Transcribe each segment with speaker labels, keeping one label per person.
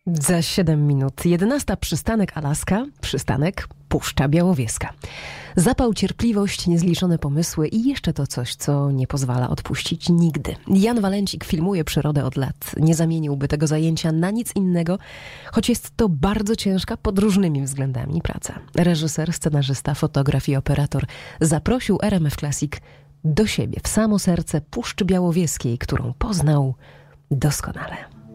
Speaker 1: Za 7 minut. 11. Przystanek Alaska, przystanek Puszcza Białowieska. Zapał, cierpliwość, niezliczone pomysły i jeszcze to coś, co nie pozwala odpuścić nigdy. Jan Walencik filmuje przyrodę od lat. Nie zamieniłby tego zajęcia na nic innego, choć jest to bardzo ciężka pod różnymi względami praca. Reżyser, scenarzysta, fotograf i operator zaprosił RMF Classic do siebie, w samo serce Puszczy Białowieskiej, którą poznał doskonale.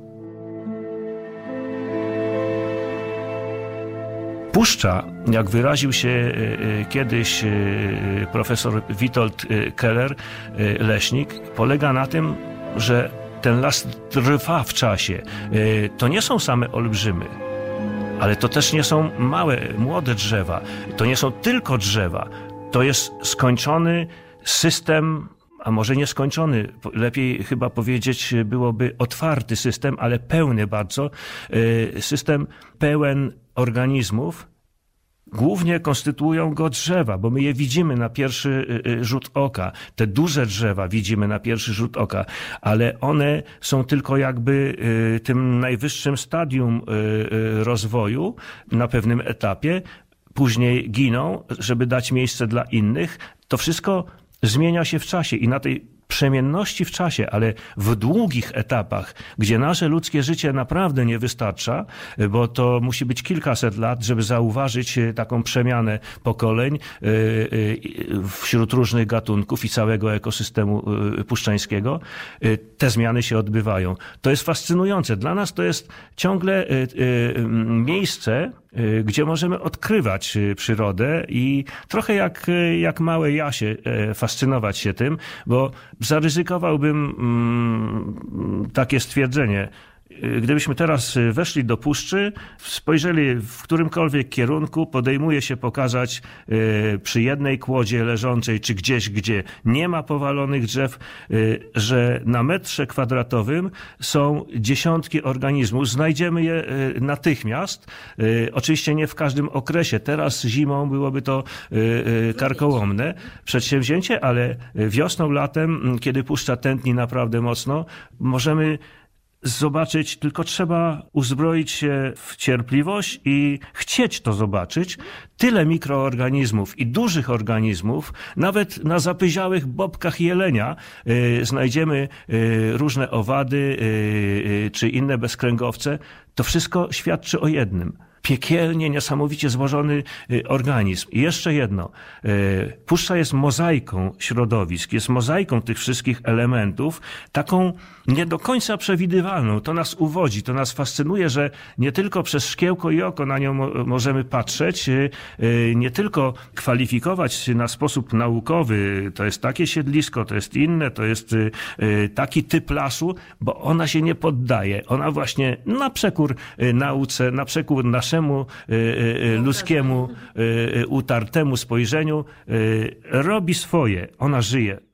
Speaker 2: Puszcza, jak wyraził się kiedyś profesor Witold Keller, leśnik, polega na tym, że ten las trwa w czasie. To nie są same olbrzymy, ale to też nie są małe, młode drzewa. To nie są tylko drzewa. To jest skończony system, a może nieskończony, lepiej chyba powiedzieć byłoby otwarty system, ale pełny bardzo, system pełen organizmów. Głównie konstytuują go drzewa, bo my je widzimy na pierwszy rzut oka. Te duże drzewa widzimy na pierwszy rzut oka, ale one są tylko jakby tym najwyższym stadium rozwoju na pewnym etapie. Później giną, żeby dać miejsce dla innych. To wszystko zmienia się w czasie i na tej przemienności w czasie, ale w długich etapach, gdzie nasze ludzkie życie naprawdę nie wystarcza, bo to musi być kilkaset lat, żeby zauważyć taką przemianę pokoleń wśród różnych gatunków i całego ekosystemu puszczańskiego, te zmiany się odbywają. To jest fascynujące. Dla nas to jest ciągle miejsce, gdzie możemy odkrywać przyrodę i trochę jak małe Jasie fascynować się tym, bo zaryzykowałbym takie stwierdzenie. Gdybyśmy teraz weszli do puszczy, spojrzeli w którymkolwiek kierunku, podejmuje się pokazać przy jednej kłodzie leżącej, czy gdzieś, gdzie nie ma powalonych drzew, że na metrze kwadratowym są dziesiątki organizmów. Znajdziemy je natychmiast. Oczywiście nie w każdym okresie. Teraz zimą byłoby to karkołomne przedsięwzięcie, ale wiosną, latem, kiedy puszcza tętni naprawdę mocno, możemy zobaczyć, tylko trzeba uzbroić się w cierpliwość i chcieć to zobaczyć. Tyle mikroorganizmów i dużych organizmów, nawet na zapyziałych bobkach jelenia znajdziemy różne owady czy inne bezkręgowce. To wszystko świadczy o jednym. Piekielnie, niesamowicie złożony organizm. I jeszcze jedno. Puszcza jest mozaiką środowisk, jest mozaiką tych wszystkich elementów, taką nie do końca przewidywalną. To nas uwodzi, to nas fascynuje, że nie tylko przez szkiełko i oko na nią możemy patrzeć, nie tylko kwalifikować na sposób naukowy, to jest takie siedlisko, to jest inne, to jest taki typ lasu, bo ona się nie poddaje. Ona właśnie na przekór nauce, na przekór naszemu ludzkiemu utartemu spojrzeniu robi swoje. Ona żyje.